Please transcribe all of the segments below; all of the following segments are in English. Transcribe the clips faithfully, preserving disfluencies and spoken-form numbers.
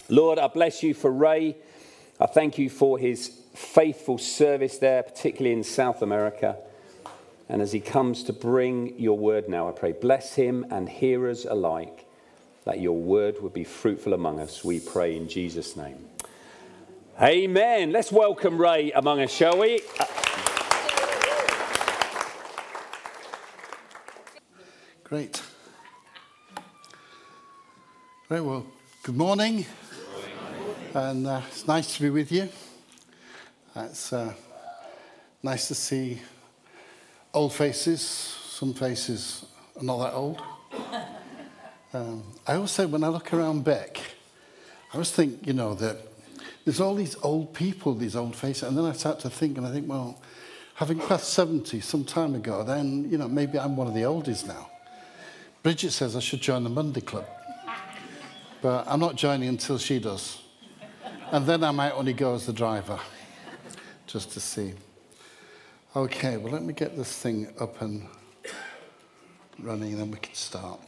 Lord, I bless you for Ray. I thank you for his faithful service there, particularly in South America. And as he comes to bring your word now, I pray, bless him and hearers alike, that your word would be fruitful among us. We pray in Jesus' name. Amen. Let's welcome Ray among us, shall we? Great. Very well. Good morning. And uh, it's nice to be with you. It's uh, nice to see old faces. Some faces are not that old. Um, I always say when I look around Beck, I always think, you know, that there's all these old people, these old faces. And then I start to think, and I think, well, having passed seventy some time ago, then, you know, maybe I'm one of the oldies now. Bridget says I should join the Monday Club. But I'm not joining until she does. And then I might only go as the driver, just to see. Okay, well, let me get this thing up and running, and then we can start.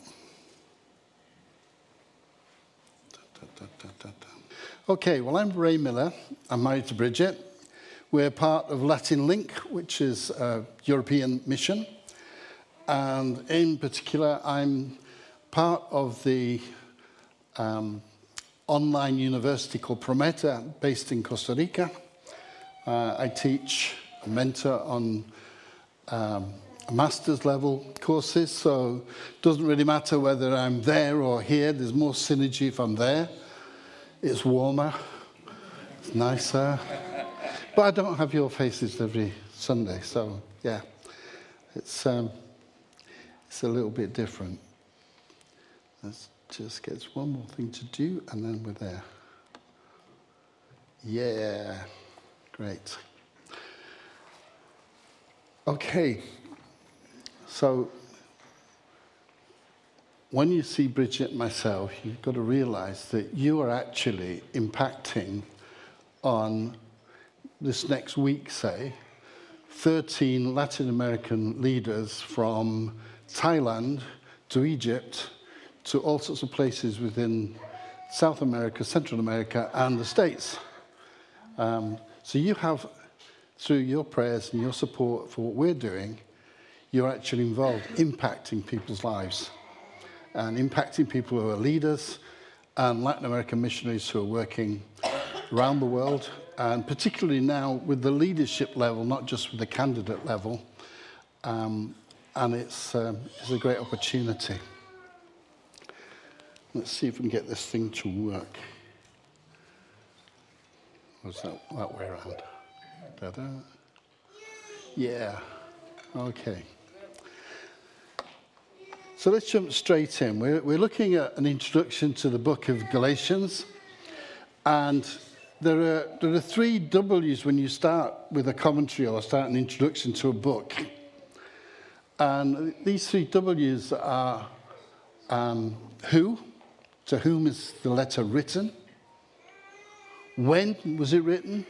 Da, da, da, da, da. Okay, well, I'm Ray Miller. I'm married to Bridget. We're part of Latin Link, which is a European mission. And in particular, I'm part of the um, online university called Prometa, based in Costa Rica. Uh, I teach and mentor on um, master's level courses, so it doesn't really matter whether I'm there or here. There's more synergy if I'm there. It's warmer, it's nicer. But I don't have your faces every Sunday, so yeah, it's, um, it's a little bit different. Let's just get one more thing to do, and then we're there. Yeah, great. Okay, so when you see Bridget and myself, you've got to realize that you are actually impacting on this next week, say, thirteen Latin American leaders from Thailand to Egypt to all sorts of places within South America, Central America, and the States. Um, so you have, through your prayers and your support for what we're doing, you're actually involved, impacting people's lives and impacting people who are leaders and Latin American missionaries who are working around the world, and particularly now with the leadership level, not just with the candidate level. Um, and it's, um, it's a great opportunity. Let's see if we can get this thing to work. Or is that that way around? Da-da. Yeah. Okay. So let's jump straight in. We're, we're looking at an introduction to the book of Galatians. And there are, there are three W's when you start with a commentary or start an introduction to a book. And these three W's are um, who, to whom is the letter written? When was it written?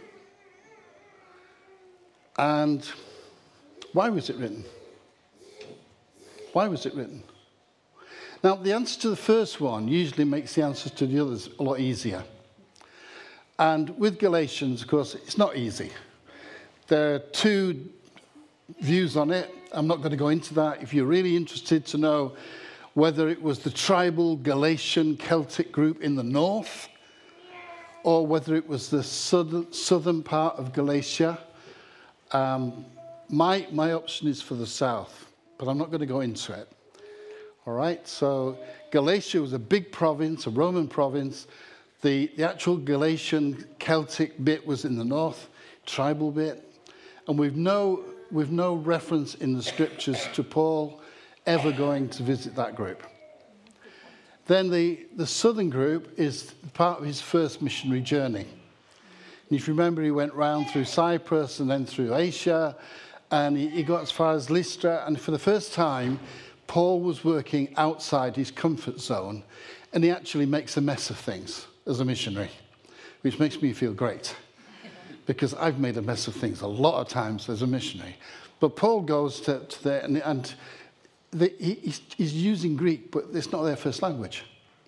And why was it written? Why was it written? Now, the answer to the first one usually makes the answers to the others a lot easier. And with Galatians, of course, it's not easy. There are two views on it. I'm not going to go into that. If you're really interested to know whether it was the tribal Galatian Celtic group in the north, or whether it was the southern, southern part of Galatia, um, my, my option is for the south, but I'm not going to go into it. All right, so Galatia was a big province, a Roman province. The, the actual Galatian Celtic bit was in the north, tribal bit. And we've no, we've no reference in the scriptures to Paul ever going to visit that group. Then the, the southern group is part of his first missionary journey. And if you remember, he went round through Cyprus and then through Asia, and he, he got as far as Lystra. And for the first time, Paul was working outside his comfort zone, and he actually makes a mess of things as a missionary, which makes me feel great, because I've made a mess of things a lot of times as a missionary. But Paul goes to, to there, and, and the, he, he's, he's using Greek, but it's not their first language.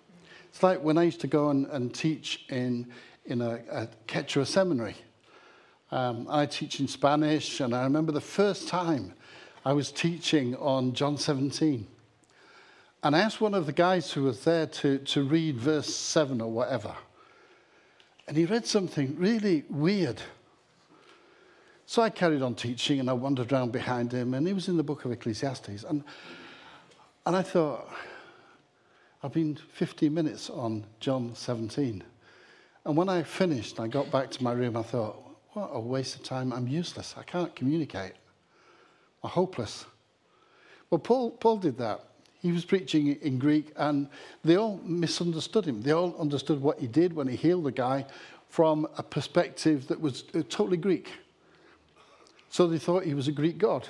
It's like when I used to go and, and teach in, in a, a Quechua seminary. Um, I teach in Spanish, and I remember the first time I was teaching on John seventeen. And I asked one of the guys who was there to, to read verse seven or whatever. And he read something really weird. So I carried on teaching, and I wandered around behind him, and he was in the book of Ecclesiastes. And, and I thought, I've been fifteen minutes on John seventeen. And when I finished, I got back to my room, I thought, what a waste of time. I'm useless. I can't communicate. I'm hopeless. Well, Paul, Paul did that. He was preaching in Greek, and they all misunderstood him. They all understood what he did when he healed the guy from a perspective that was totally Greek. So they thought he was a Greek god.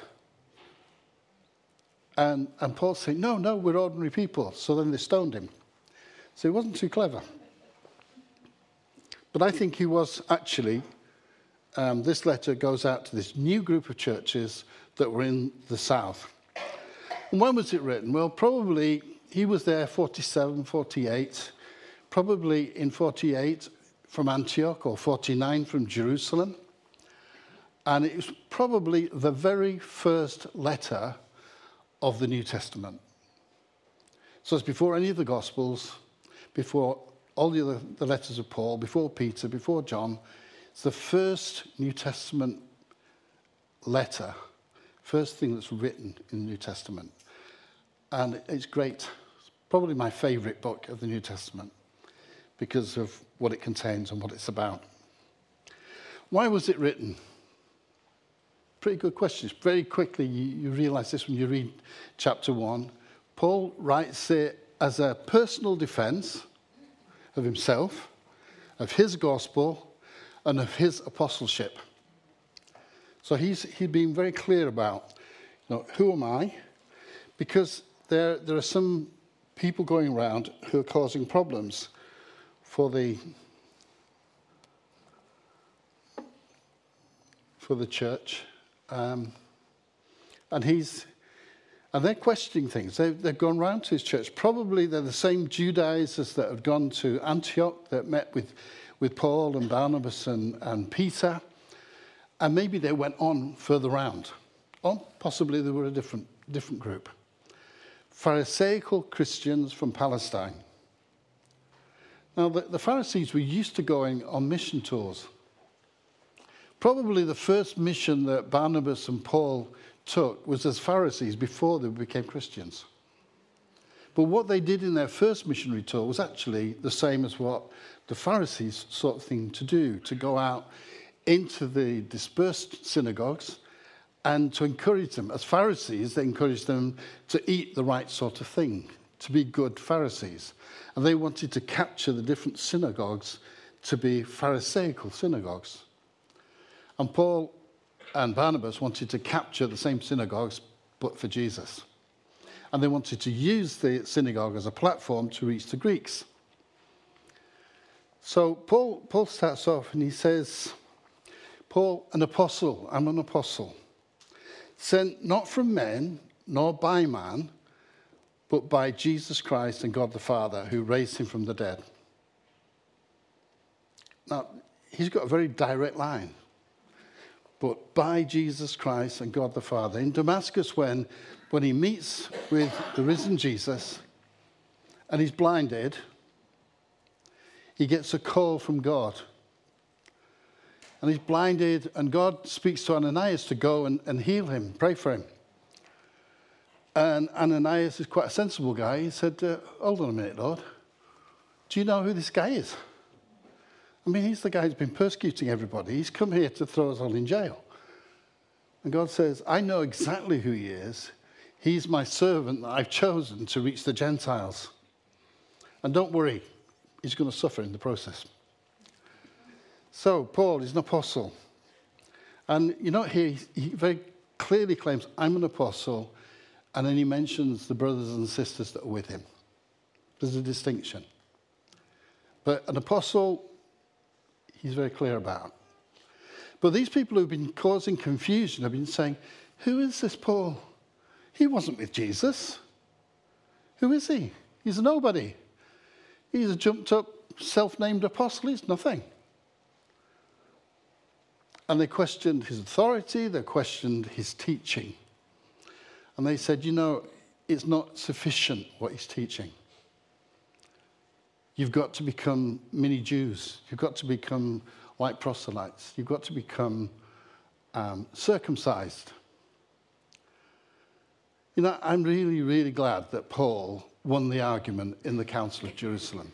And, and Paul said, no, no, we're ordinary people. So then they stoned him. So he wasn't too clever. But I think he was actually, um, this letter goes out to this new group of churches that were in the south. And when was it written? Well, probably he was there forty-seven, forty-eight, probably in forty-eight from Antioch or forty-nine from Jerusalem. And it was probably the very first letter of the New Testament. So it's before any of the Gospels, before all the other the letters of Paul, before Peter, before John. It's the first New Testament letter, first thing that's written in the New Testament. And it's great. It's probably my favorite book of the New Testament because of what it contains and what it's about. Why was it written? Pretty good question. Very quickly, you, you realize this when you read chapter one. Paul writes it as a personal defense of himself, of his gospel, and of his apostleship. So he's he's been very clear about, you know, who am I? Because there there are some people going around who are causing problems for the for the church, um, and he's and they're questioning things. They've, they've gone round to his church. Probably they're the same Judaizers that had gone to Antioch that met with, with Paul and Barnabas and, and Peter. And maybe they went on further round. Or possibly they were a different, different group. Pharisaical Christians from Palestine. Now, the, the Pharisees were used to going on mission tours. Probably the first mission that Barnabas and Paul took was as Pharisees before they became Christians. But what they did in their first missionary tour was actually the same as what the Pharisees sort of thing to do, to go out into the dispersed synagogues and to encourage them. As Pharisees, they encouraged them to eat the right sort of thing, to be good Pharisees. And they wanted to capture the different synagogues to be Pharisaical synagogues. And Paul and Barnabas wanted to capture the same synagogues, but for Jesus. And they wanted to use the synagogue as a platform to reach the Greeks. So Paul, Paul starts off and he says, Paul, an apostle, I'm an apostle, sent not from men, nor by man, but by Jesus Christ and God the Father, who raised him from the dead. Now, he's got a very direct line. But by Jesus Christ and God the Father. In Damascus, when, when he meets with the risen Jesus and he's blinded, he gets a call from God. And he's blinded, and God speaks to Ananias to go and, and heal him, pray for him. And Ananias is quite a sensible guy. He said, uh, hold on a minute, Lord. Do you know who this guy is? I mean, he's the guy who's been persecuting everybody. He's come here to throw us all in jail. And God says, I know exactly who he is. He's my servant that I've chosen to reach the Gentiles. And don't worry, he's going to suffer in the process. So, Paul is an apostle. And you know, here he very clearly claims, I'm an apostle. And then he mentions the brothers and sisters that are with him. There's a distinction. But an apostle, he's very clear about. But these people who've been causing confusion have been saying, who is this Paul? He wasn't with Jesus. Who is he? He's a nobody. He's a jumped up, self-named apostle. He's nothing. And they questioned his authority. They questioned his teaching. And they said, you know, it's not sufficient what he's teaching. You've got to become mini Jews. You've got to become like proselytes. You've got to become um, circumcised. You know, I'm really, really glad that Paul won the argument in the Council of Jerusalem.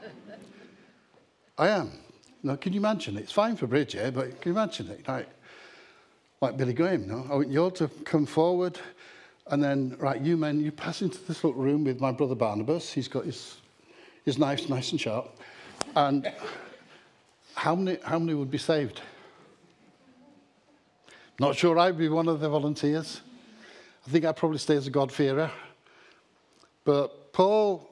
I am. You know, can you imagine it? It's fine for Bridget, but can you imagine it? Like, like Billy Graham, you know? I want you all to come forward, and then, right, you men, you pass into this little room with my brother Barnabas. He's got his, his knives nice and sharp. And how many, how many would be saved? Not sure I'd be one of the volunteers. I think I'd probably stay as a God-fearer. But Paul,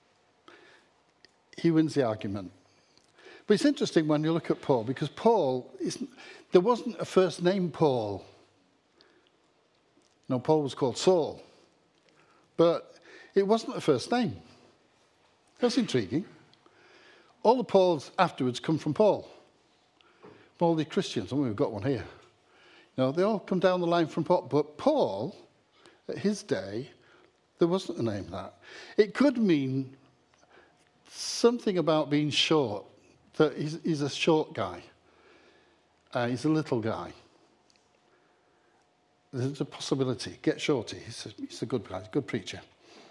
he wins the argument. But it's interesting when you look at Paul, because Paul, is, there wasn't a first name Paul. No, Paul was called Saul. But it wasn't a first name. That's intriguing. All the Pauls afterwards come from Paul. All the Christians, and we've got one here. You know, they all come down the line from Paul. But Paul, at his day, there wasn't a name that. It could mean something about being short, that he's, he's a short guy. Uh, he's a little guy. There's a possibility. Get shorty. He's a, he's a good guy, he's a good preacher.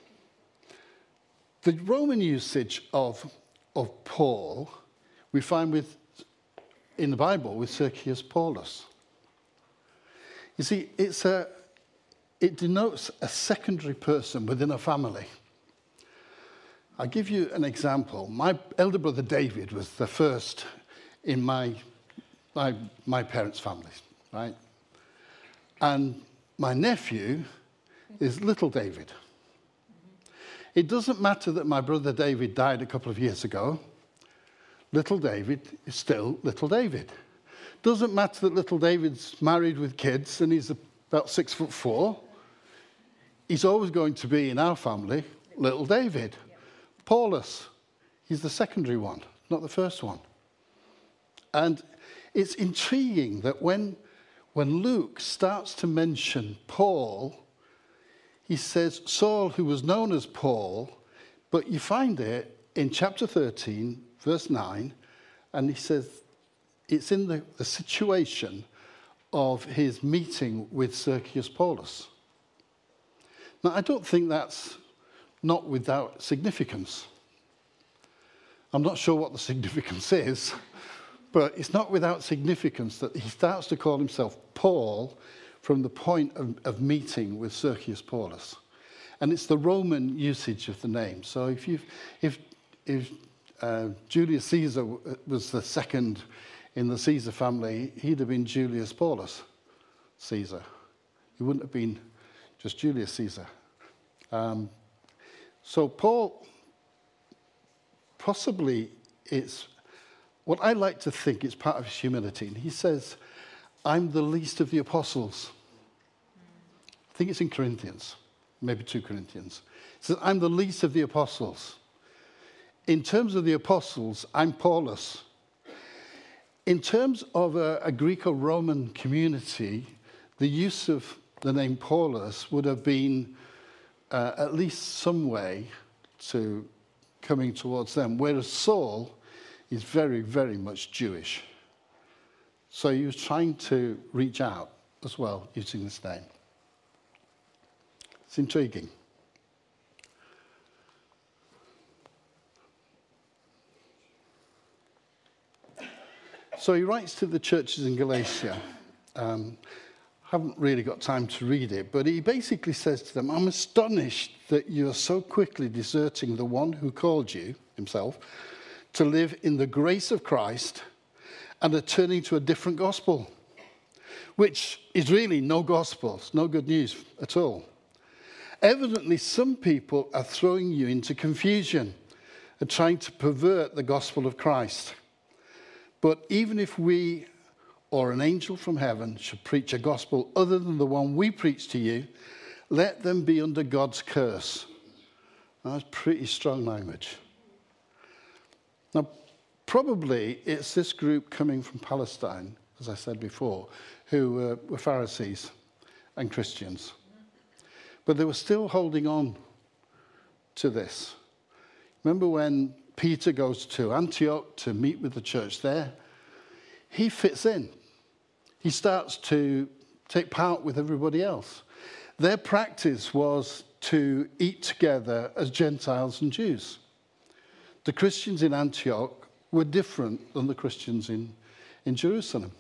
The Roman usage of, of Paul, we find with in the Bible with Sergius Paulus. You see, it's a, it denotes a secondary person within a family. I'll give you an example. My elder brother David was the first in my, my, my parents' families, right? And my nephew is little David. It doesn't matter that my brother David died a couple of years ago. Little David is still little David. Doesn't matter that little David's married with kids and he's about six foot four. He's always going to be in our family, little David. Yeah. Paulus, he's the secondary one, not the first one. And it's intriguing that when, when Luke starts to mention Paul, he says Saul, who was known as Paul, but you find it in chapter thirteen, verse nine, and he says it's in the, the situation of his meeting with Sergius Paulus. Now, I don't think that's not without significance. I'm not sure what the significance is, but it's not without significance that he starts to call himself Paul from the point of, of meeting with Sergius Paulus. And it's the Roman usage of the name. So if, you if, if uh, Julius Caesar was the second in the Caesar family, he'd have been Julius Paulus Caesar. He wouldn't have been just Julius Caesar. Um, so Paul, possibly it's, what I like to think is part of his humility. And he says, I'm the least of the apostles. I think it's in Corinthians, maybe two Corinthians. He says, I'm the least of the apostles. In terms of the apostles, I'm Paulus. In terms of a, a Greco-Roman community, the use of the name Paulus would have been uh, at least some way to coming towards them, whereas Saul is very, very much Jewish. So he was trying to reach out as well using this name. It's intriguing. So he writes to the churches in Galatia. Um, haven't really got time to read it, but he basically says to them, I'm astonished that you are so quickly deserting the one who called you, himself, to live in the grace of Christ and are turning to a different gospel, which is really no gospel, it's no good news at all. Evidently, some people are throwing you into confusion and trying to pervert the gospel of Christ. But even if we or an angel from heaven should preach a gospel other than the one we preach to you, let them be under God's curse. That's pretty strong language. Now, probably it's this group coming from Palestine, as I said before, who uh, were Pharisees and Christians. But they were still holding on to this. Remember when Peter goes to Antioch to meet with the church there? He fits in. He starts to take part with everybody else. Their practice was to eat together as Gentiles and Jews. The Christians in Antioch were different than the Christians in, in Jerusalem.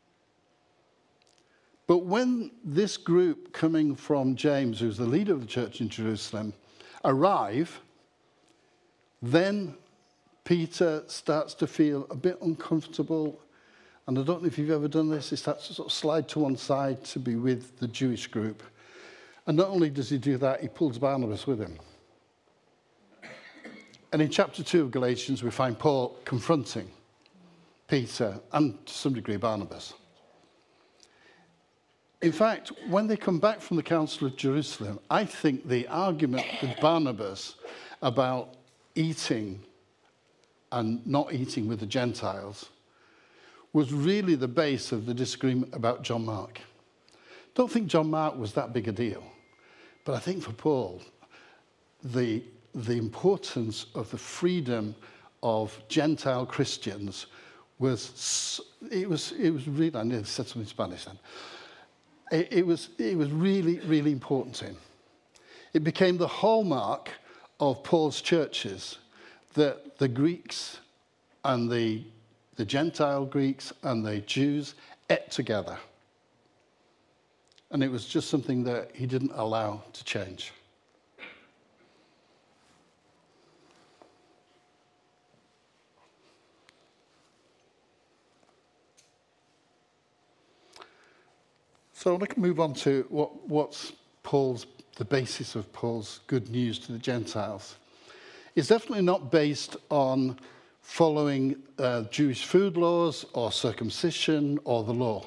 But when this group coming from James, who's the leader of the church in Jerusalem, arrive, then Peter starts to feel a bit uncomfortable. And I don't know if you've ever done this. He starts to sort of slide to one side to be with the Jewish group. And not only does he do that, he pulls Barnabas with him. And in chapter two of Galatians, we find Paul confronting Peter and, to some degree, Barnabas. In fact, when they come back from the Council of Jerusalem, I think the argument with Barnabas about eating and not eating with the Gentiles was really the base of the disagreement about John Mark. Don't think John Mark was that big a deal. But I think for Paul, the, the importance of the freedom of Gentile Christians was, it was, it was really, I nearly said something in Spanish then. It, it, was, it was really, really important to him. It became the hallmark of Paul's churches that the Greeks and the, the Gentile Greeks and the Jews ate together. And it was just something that he didn't allow to change. So let's move on to what, what's Paul's, the basis of Paul's good news to the Gentiles. It's definitely not based on following uh, Jewish food laws or circumcision or the law.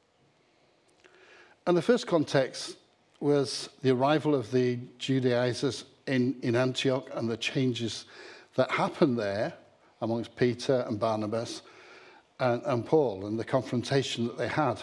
And the first context was the arrival of the Judaizers in, in Antioch and the changes that happened there amongst Peter and Barnabas and, and Paul and the confrontation that they had.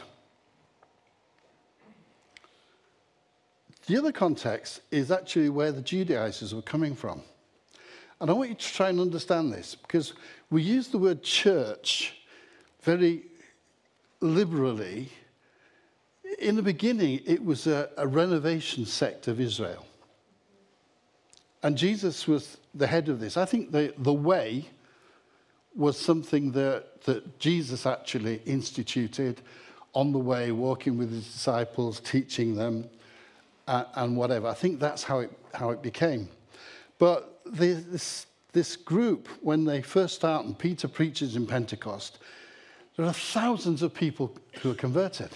The other context is actually where the Judaizers were coming from. And I want you to try and understand this, because we use the word church very liberally. In the beginning, it was a, a renovation sect of Israel. And Jesus was the head of this. I think the, the way was something that, that Jesus actually instituted on the way, walking with his disciples, teaching them, uh, and whatever. I think that's how it, how it became. But the, this, this group, when they first start, and Peter preaches in Pentecost, there are thousands of people who are converted.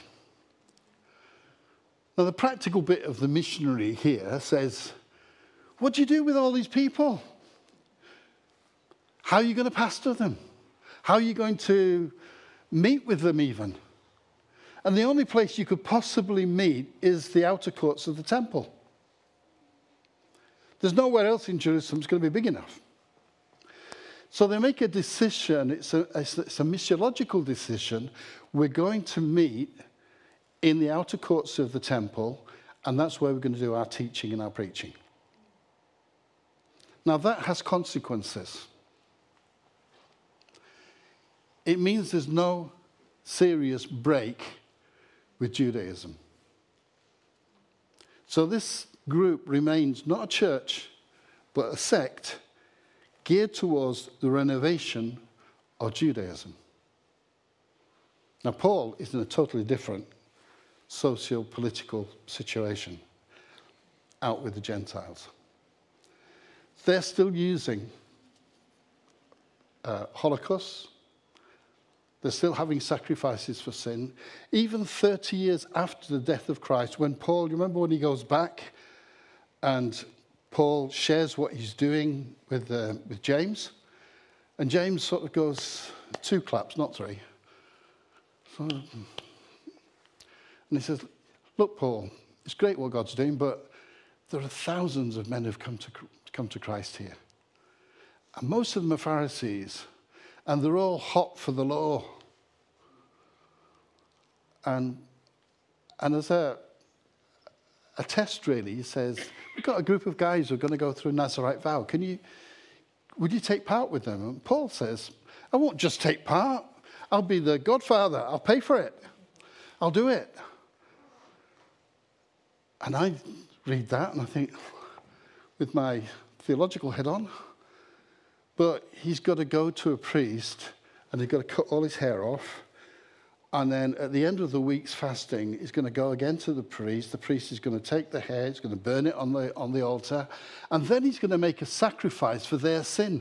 Now, the practical bit of the missionary here says, what do you do with all these people? How are you going to pastor them? How are you going to meet with them even? And the only place you could possibly meet is the outer courts of the temple. There's nowhere else in Jerusalem that's going to be big enough. So they make a decision, it's a, it's a missiological decision. We're going to meet in the outer courts of the temple, and that's where we're going to do our teaching and our preaching. Now that has consequences. It means there's no serious break with Judaism. So this group remains not a church, but a sect geared towards the renovation of Judaism. Now, Paul is in a totally different socio-political situation out with the Gentiles. They're still using uh, Holocaust. They're still having sacrifices for sin. Even thirty years after the death of Christ, when Paul, you remember when he goes back and Paul shares what he's doing with, uh, with James? And James sort of goes, two claps, not three. So, and he says, look, Paul, it's great what God's doing, but there are thousands of men who've come to, come to Christ here. And most of them are Pharisees. and they're all hot for the law. And, and as a, a test, really, he says, we've got a group of guys who are going to go through a Nazirite vow. Can you, would you take part with them? And Paul says, I won't just take part. I'll be the godfather. I'll pay for it. I'll do it. And I read that and I think, with my theological head on, but he's got to go to a priest and he's got to cut all his hair off. And then at the end of the week's fasting, he's going to go again to the priest. The priest is going to take the hair, he's going to burn it on the, on the altar, and then he's going to make a sacrifice for their sin.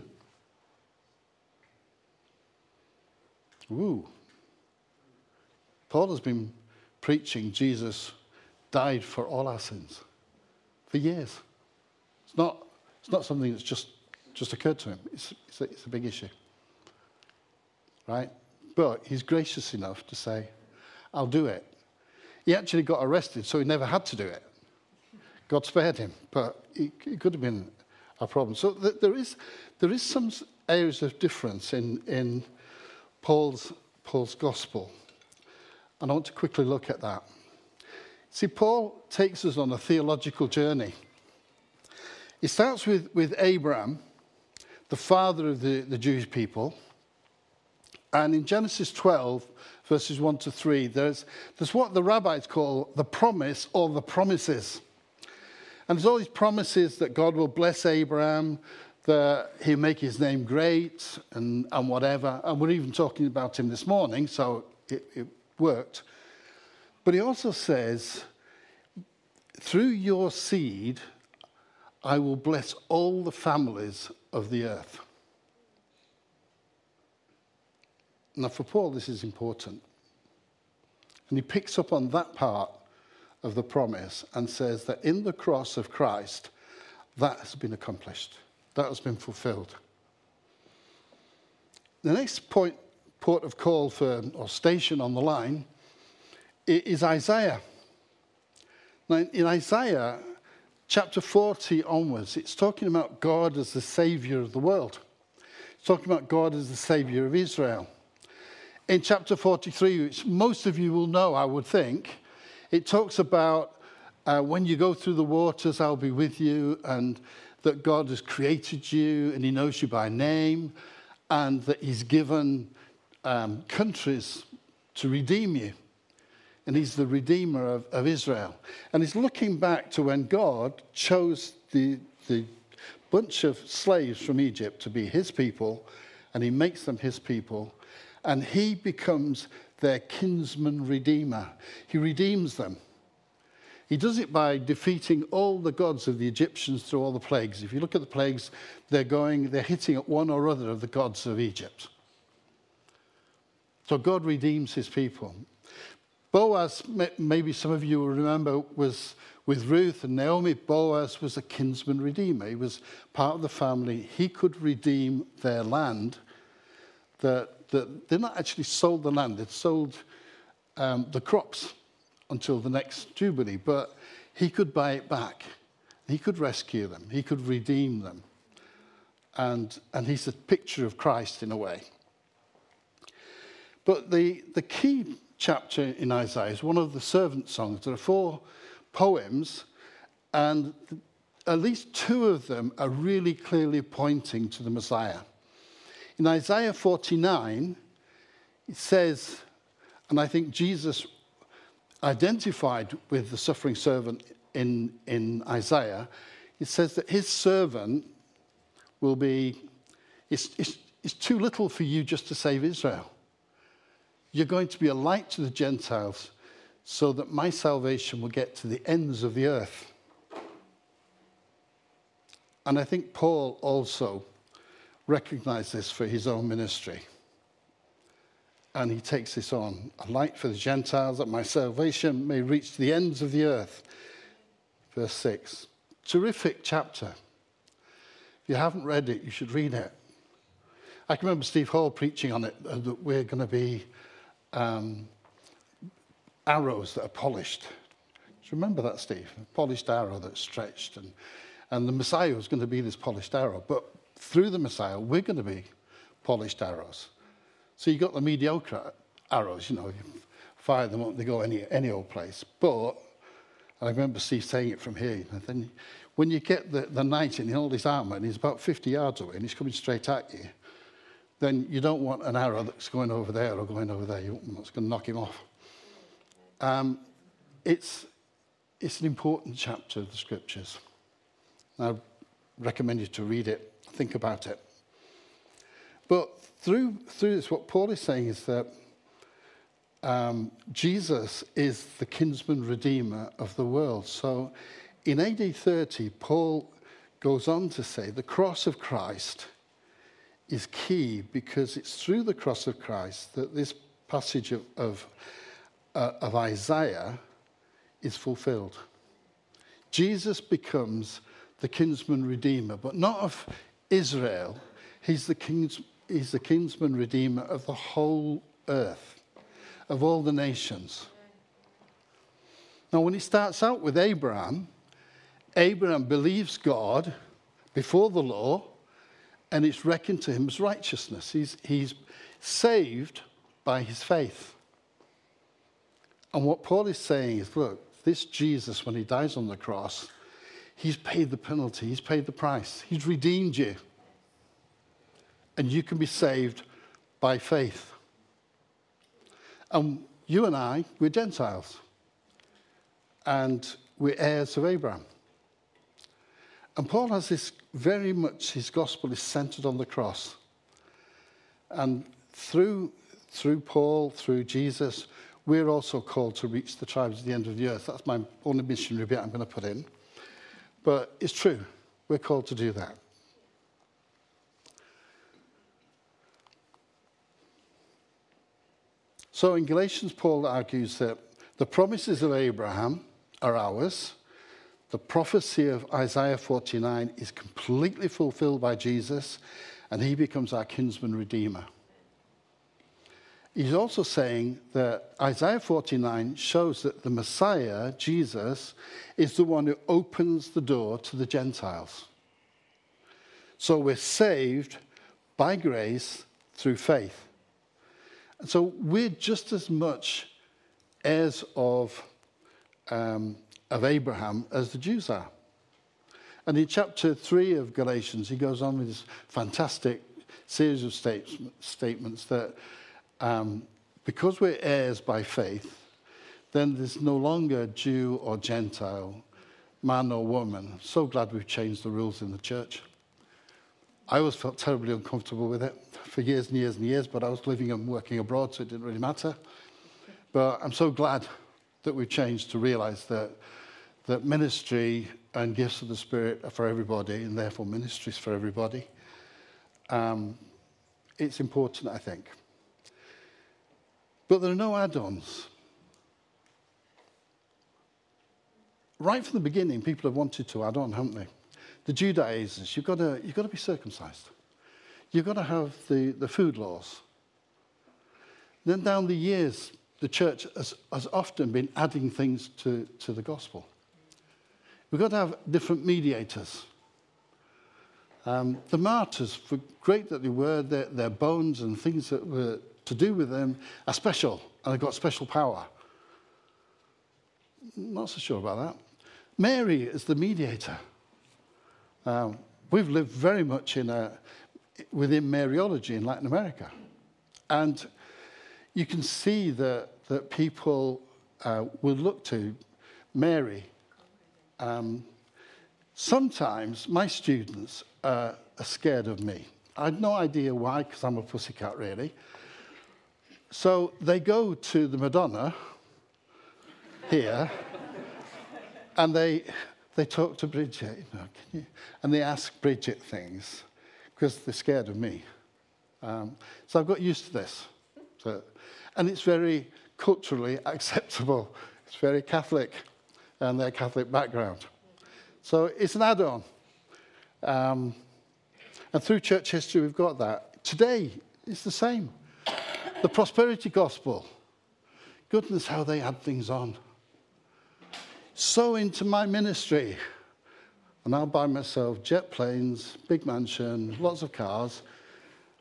Ooh. Paul has been preaching Jesus died for all our sins for years. It's not, it's not something that's just, just occurred to him. It's, it's, a, it's a big issue. Right? But he's gracious enough to say, I'll do it. He actually got arrested, so he never had to do it. God spared him, but it, it could have been a problem. So th- there is there is some areas of difference in, in Paul's, Paul's gospel. And I want to quickly look at that. See, Paul takes us on a theological journey. He starts with, with Abraham, the father of the, the Jewish people. And in Genesis twelve, verses one to three, there's, there's what the rabbis call the promise or the promises. And there's all these promises that God will bless Abraham, that he'll make his name great, and, and whatever. And we're even talking about him this morning, so it, it worked. But he also says, through your seed, I will bless all the families of the earth. Now, for Paul, this is important. And he picks up on that part of the promise and says that in the cross of Christ, that has been accomplished. That has been fulfilled. The next point, port of call for, or station on the line, is Isaiah. Now, in Isaiah, chapter forty onwards, it's talking about God as the Savior of the world. It's talking about God as the Savior of Israel. In chapter forty-three, which most of you will know, I would think, it talks about uh, when you go through the waters, I'll be with you, and that God has created you, and he knows you by name, and that he's given um, countries to redeem you. And he's the Redeemer of, of Israel. And he's looking back to when God chose the, the bunch of slaves from Egypt to be his people, and he makes them his people, and he becomes their kinsman redeemer. He redeems them. He does it by defeating all the gods of the Egyptians through all the plagues. If you look at the plagues, they're going, they're hitting at one or other of the gods of Egypt. So God redeems his people. Boaz, maybe some of you will remember, was with Ruth and Naomi. Boaz was a kinsman redeemer. He was part of the family. He could redeem their land. That, that they're not actually sold the land. They'd sold um, the crops until the next Jubilee. But he could buy it back. He could rescue them. He could redeem them. And, and he's a picture of Christ in a way. But the, the key chapter in Isaiah is one of the servant songs. There are four poems, and at least two of them are really clearly pointing to the Messiah. In Isaiah forty-nine, it says, and I think Jesus identified with the suffering servant in, in Isaiah, it says that his servant will be, it's, it's, it's too little for you just to save Israel. You're going to be a light to the Gentiles so that my salvation will get to the ends of the earth. And I think Paul also recognized this for his own ministry. And he takes this on. A light for the Gentiles, that my salvation may reach to the ends of the earth. Verse six. Terrific chapter. If you haven't read it, you should read it. I can remember Steve Hall preaching on it, uh, that we're going to be Um, arrows that are polished. Do you remember that, Steve? A polished arrow that's stretched. And, and the Messiah was going to be this polished arrow. But through the Messiah, we're going to be polished arrows. So you got the mediocre arrows, you know, you fire them up, they go any, any old place. But, I remember Steve saying it from here, you know, then when you get the, the knight in all his armour and he's about fifty yards away and he's coming straight at you, then you don't want an arrow that's going over there or going over there. You want one that's going to knock him off. Um, it's, it's an important chapter of the Scriptures. I recommend you to read it, think about it. But through, through this, what Paul is saying is that um, Jesus is the kinsman redeemer of the world. So in A D thirty, Paul goes on to say the cross of Christ is key because it's through the cross of Christ that this passage of, of, uh, of Isaiah is fulfilled. Jesus becomes the kinsman redeemer, but not of Israel. He's the, kings, he's the kinsman redeemer of the whole earth, of all the nations. Now, when he starts out with Abraham, Abraham believes God before the law, and it's reckoned to him as righteousness. He's, he's saved by his faith. And what Paul is saying is, look, this Jesus, when he dies on the cross, he's paid the penalty, he's paid the price, he's redeemed you. And you can be saved by faith. And you and I, we're Gentiles. And we're heirs of Abraham. And Paul has this very much, his gospel is centered on the cross. And through, through Paul, through Jesus, we're also called to reach the tribes at the end of the earth. That's my only missionary bit I'm going to put in. But it's true. We're called to do that. So in Galatians, Paul argues that the promises of Abraham are ours. The prophecy of Isaiah forty-nine is completely fulfilled by Jesus, and he becomes our kinsman redeemer. He's also saying that Isaiah forty-nine shows that the Messiah, Jesus, is the one who opens the door to the Gentiles. So we're saved by grace through faith. And so we're just as much heirs of, um, of Abraham as the Jews are. And in chapter three of Galatians, he goes on with this fantastic series of state, statements that um, because we're heirs by faith, then there's no longer Jew or Gentile, man or woman. I'm so glad we've changed the rules in the church. I always felt terribly uncomfortable with it for years and years and years, but I was living and working abroad, so it didn't really matter. But I'm so glad that we've changed to realize that, that ministry and gifts of the Spirit are for everybody, and therefore ministries for everybody. Um, it's important, I think. But there are no add-ons. Right from the beginning, people have wanted to add on, haven't they? The Judaizers, you've got to, you've got to be circumcised. You've got to have the, the food laws. Then down the years, the church has, has often been adding things to, to the gospel. We've got to have different mediators. Um, the martyrs, for great that they were, their, their bones and things that were to do with them are special, and they've got special power. Not so sure about that. Mary is the mediator. Um, we've lived very much in a, within Mariology in Latin America. And you can see that, that people uh, will look to Mary. Um, sometimes my students uh, are scared of me. I had no idea why, because I'm a pussycat, really. So they go to the Madonna here, and they... They talk to Bridget, you know, can you? And they ask Bridget things because they're scared of me. Um, so I've got used to this. So, and it's very culturally acceptable. It's very Catholic, and their Catholic background. So it's an add-on. Um, and through church history, we've got that. Today, it's the same. The prosperity gospel. Goodness, how they add things on. So into my ministry, and I'll buy myself jet planes, big mansion, lots of cars,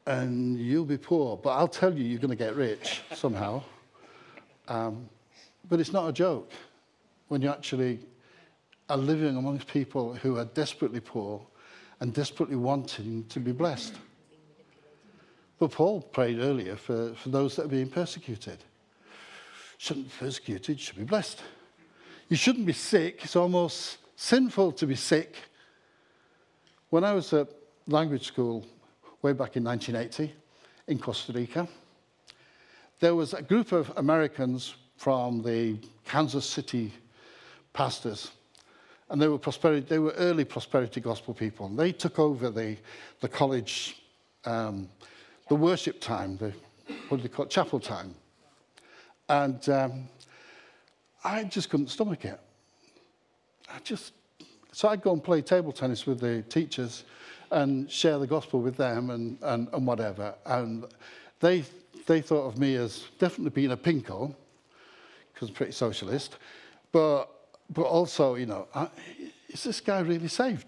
and you'll be poor, but I'll tell you you're going to get rich somehow. Um, but it's not a joke when you actually are living amongst people who are desperately poor and desperately wanting to be blessed. But Paul prayed earlier for, for those that are being persecuted. Shouldn't be persecuted, should be blessed. You shouldn't be sick. It's almost sinful to be sick. When I was at language school way back in nineteen eighty in Costa Rica, there was a group of Americans from the Kansas City pastors, and they were prosperity, they were early prosperity gospel people. They took over the, the college, um, the worship time, the, what do they call it, chapel time. And um, I just couldn't stomach it. I just, so I'd go and play table tennis with the teachers and share the gospel with them and, and, and whatever. And they they thought of me as definitely being a pinko, because I'm pretty socialist, but but also, you know, I, is this guy really saved?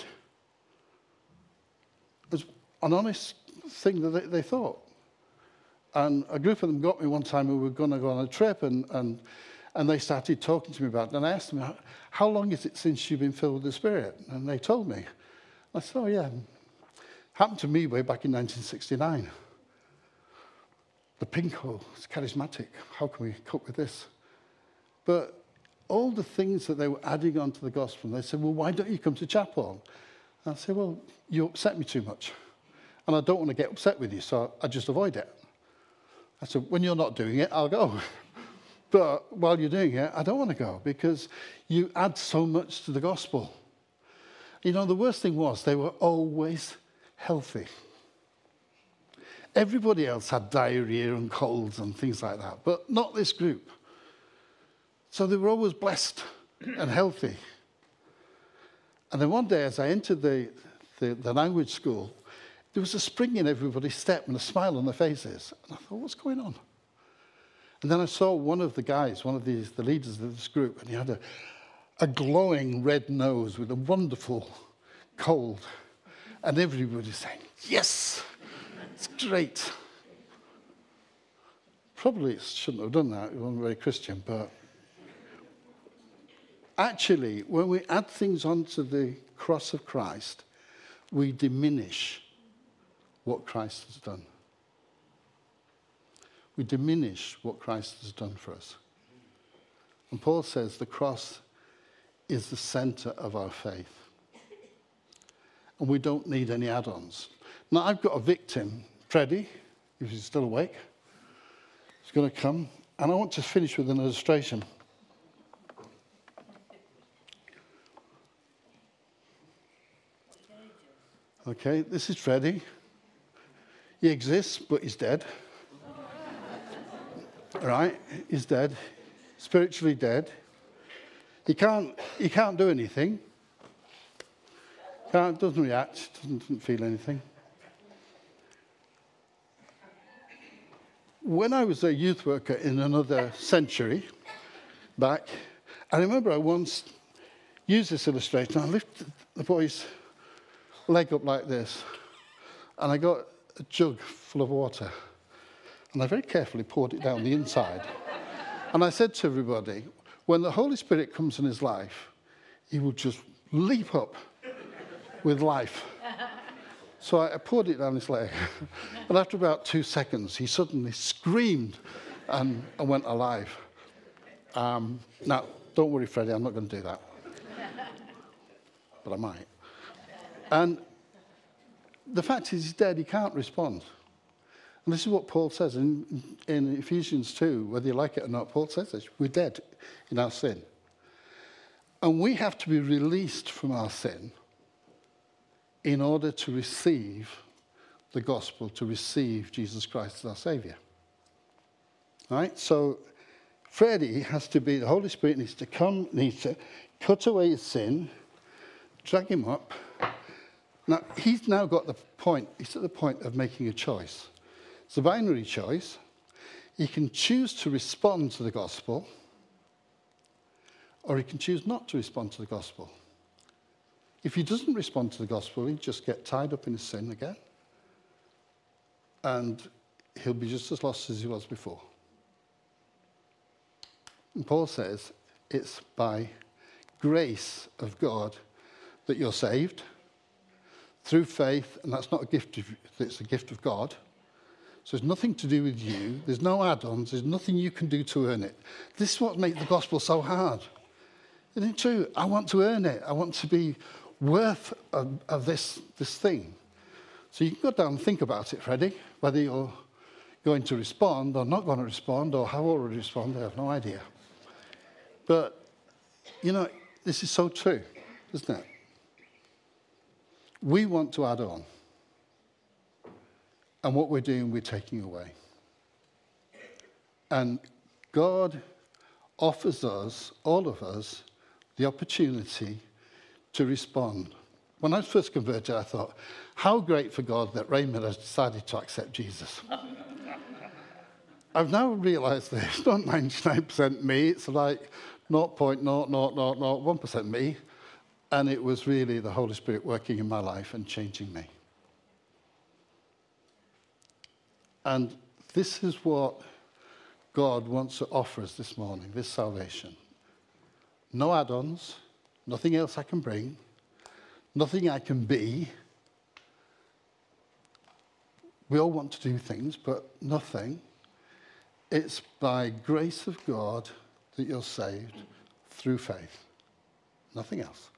It was an honest thing that they, they thought. And a group of them got me one time. We were going to go on a trip, and, and, and they started talking to me about it. And I asked them, how long is it since you've been filled with the Spirit? And they told me. I said, oh, yeah. Happened to me way back in nineteen sixty-nine. The pinko is charismatic. How can we cope with this? But all the things that they were adding onto the gospel, they said, well, why don't you come to chapel? And I said, well, you upset me too much. And I don't want to get upset with you, so I just avoid it. I said, when you're not doing it, I'll go. But while you're doing it, I don't want to go, because you add so much to the gospel. You know, the worst thing was they were always healthy. Everybody else had diarrhea and colds and things like that, but not this group. So they were always blessed and healthy. And then one day, as I entered the, the, the language school, there was a spring in everybody's step and a smile on their faces. And I thought, what's going on? And then I saw one of the guys, one of these, the leaders of this group, and he had a, a glowing red nose with a wonderful cold. And everybody saying, yes, it's great. Probably it shouldn't have done that. It wasn't very Christian, but actually, when we add things onto the cross of Christ, we diminish what Christ has done. We diminish what Christ has done for us. And Paul says the cross is the center of our faith. And we don't need any add-ons. Now, I've got a victim, Freddie, if he's still awake. He's going to come. And I want to finish with an illustration. Okay, this is Freddie. He exists, but he's dead. All right, he's dead, spiritually dead. He can't, he can't do anything. Can't, doesn't react, doesn't, doesn't feel anything. When I was a youth worker in another century back, I remember I once used this illustration. I lifted the boy's leg up like this, and I got a jug full of water, and I very carefully poured it down the inside. And I said to everybody, when the Holy Spirit comes in his life, he will just leap up with life. So I poured it down his leg. And after about two seconds, he suddenly screamed and, and went alive. Um, now, don't worry, Freddie, I'm not going to do that. But I might. And the fact is, he's dead. He can't respond. And this is what Paul says in, in Ephesians two, whether you like it or not. Paul says this, we're dead in our sin. And we have to be released from our sin in order to receive the gospel, to receive Jesus Christ as our Savior. All right? So Freddie has to be, the Holy Spirit needs to come, needs to cut away his sin, drag him up. Now, he's now got the point, he's at the point of making a choice. It's a binary choice. He can choose to respond to the gospel, or he can choose not to respond to the gospel. If he doesn't respond to the gospel, he'll just get tied up in his sin again. and he'll be just as lost as he was before. And Paul says it's by grace of God that you're saved through faith, and that's not a gift of, it's a gift of God. So it's nothing to do with you. There's no add-ons. There's nothing you can do to earn it. This is what makes the gospel so hard. Isn't it true? I want to earn it. I want to be worth of, of this, this thing. So you can go down and think about it, Freddie, whether you're going to respond or not going to respond or how will you respond, I have no idea. But, you know, this is so true, isn't it? We want to add on. And what we're doing, we're taking away. And God offers us, all of us, the opportunity to respond. When I was first converted, I thought, how great for God that Raymond has decided to accept Jesus. I've now realized that it's not ninety-nine percent me, it's like zero point zero zero zero zero one percent me. And it was really the Holy Spirit working in my life and changing me. And this is what God wants to offer us this morning, this salvation. No add-ons, nothing else I can bring, nothing I can be. We all want to do things, but nothing. It's by grace of God that you're saved through faith. Nothing else.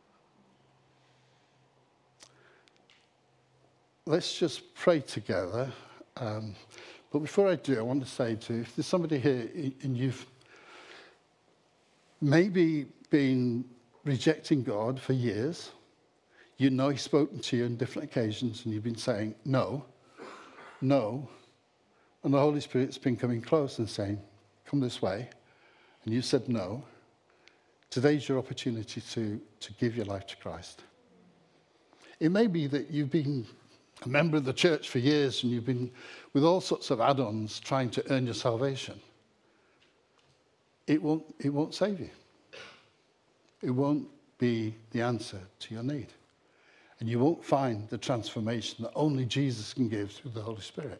Let's just pray together. Um, but before I do, I want to say to you, if there's somebody here and you've maybe been rejecting God for years, you know he's spoken to you on different occasions and you've been saying, no, no, and the Holy Spirit's been coming close and saying, come this way, and you said no, today's your opportunity to, to give your life to Christ. It may be that you've been a member of the church for years and you've been with all sorts of add-ons trying to earn your salvation. It won't, it won't save you. It won't be the answer to your need. And you won't find the transformation that only Jesus can give through the Holy Spirit.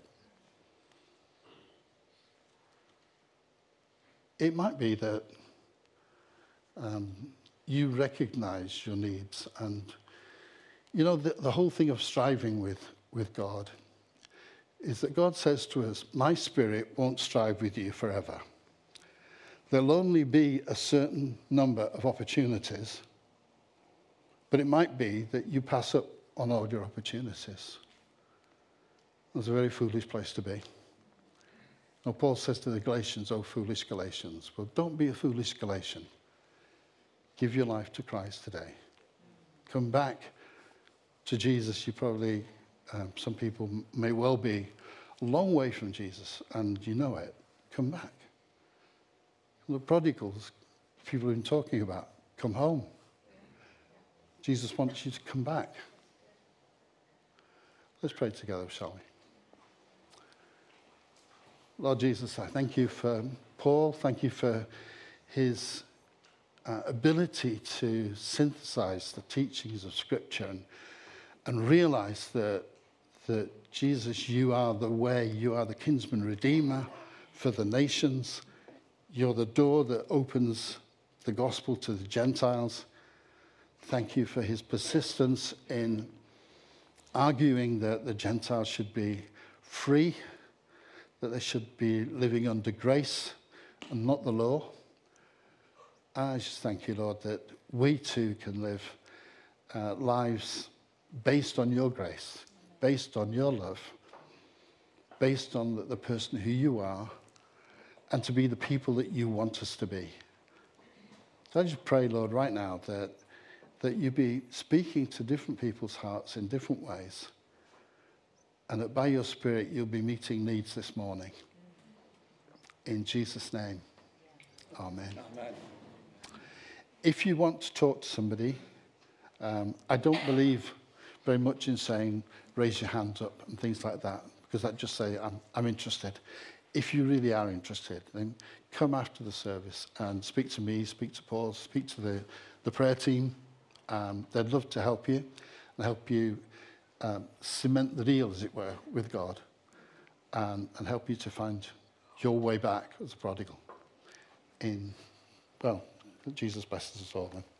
It might be that um, you recognize your needs. And, you know, the, the whole thing of striving with, with God is that God says to us, my Spirit won't strive with you forever. There'll only be a certain number of opportunities, but it might be that you pass up on all your opportunities. That's a very foolish place to be. Now, Paul says to the Galatians, oh, foolish Galatians. Well, don't be a foolish Galatian. Give your life to Christ today. Come back to Jesus. You probably, um, some people may well be a long way from Jesus, and you know it. Come back. The prodigals people have been talking about, come home. Jesus wants you to come back. Let's pray together, shall we? Lord Jesus, I thank you for Paul. Thank you for his uh, ability to synthesize the teachings of Scripture and, and realize that, that, Jesus, you are the way, you are the kinsman redeemer for the nations. You're the door that opens the gospel to the Gentiles. Thank you for his persistence in arguing that the Gentiles should be free, that they should be living under grace and not the law. I just thank you, Lord, that we too can live uh, lives based on your grace, based on your love, based on the, the person who you are, and to be the people that you want us to be. So I just pray, Lord, right now that, that you be speaking to different people's hearts in different ways, and that by your Spirit you'll be meeting needs this morning. In Jesus' name, amen. Amen. If you want to talk to somebody, um, I don't believe very much in saying raise your hands up and things like that, because that just say I'm, I'm interested. If you really are interested, then come after the service and speak to me, speak to Paul, speak to the, the prayer team. Um, they'd love to help you and help you um, cement the deal, as it were, with God. and, and help you to find your way back as a prodigal. In, well, Jesus blesses us all then.